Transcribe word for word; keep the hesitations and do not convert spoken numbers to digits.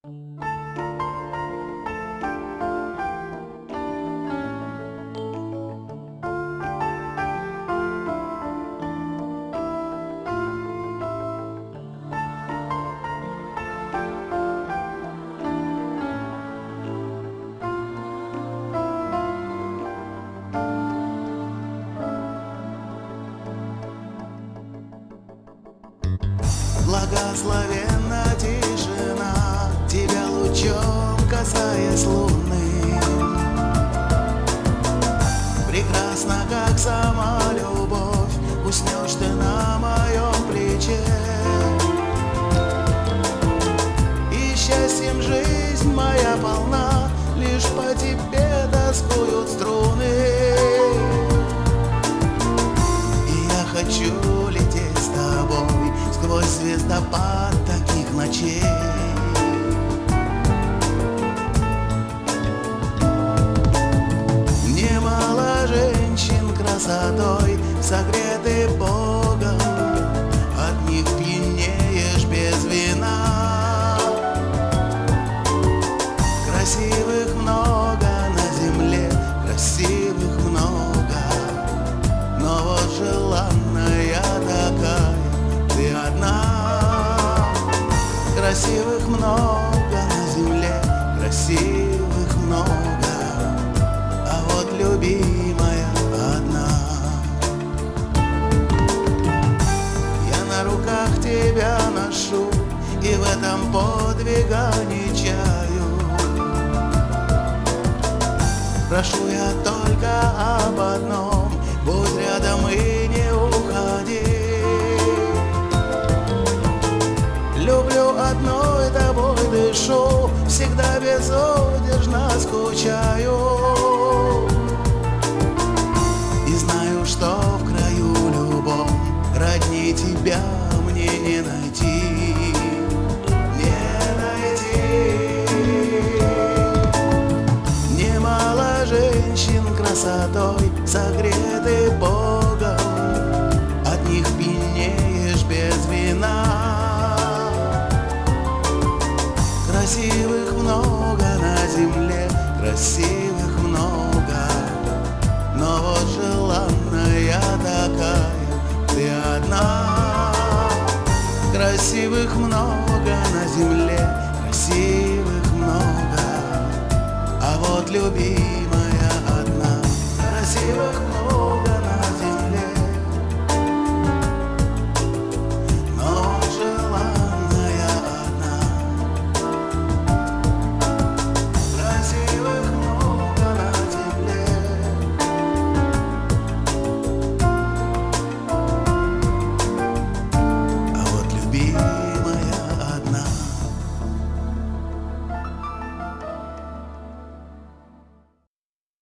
Благословенна тишина, тебя лучом касаясь луны. Прекрасно, как сама любовь, уснешь ты на моем плече. И счастьем жизнь моя полна, лишь по тебе тоскуют струны. И я хочу лететь с тобой сквозь звездопад таких ночей. Немало женщин красотой согреты Богом, от них пьянеешь без вина. Красивых много на земле, красивых много, но вот желанная такая ты одна. Красивых много на земле, красивых много, а вот любимая одна. Я на руках тебя ношу и в этом подвига не чаю. Прошу я только об одном: будь рядом и не уходи. Люблю одной тобой дышу, всегда безудержно скучаю. И знаю, что в краю любом родней тебя мне не найти, не найти. Немало женщин красотой согреты Богом, от них пьянеешь без вина. Красивых много на земле, красивых много, но вот желанная такая ты одна. Красивых много на земле, красивых много, а вот любимая одна. Красивых много.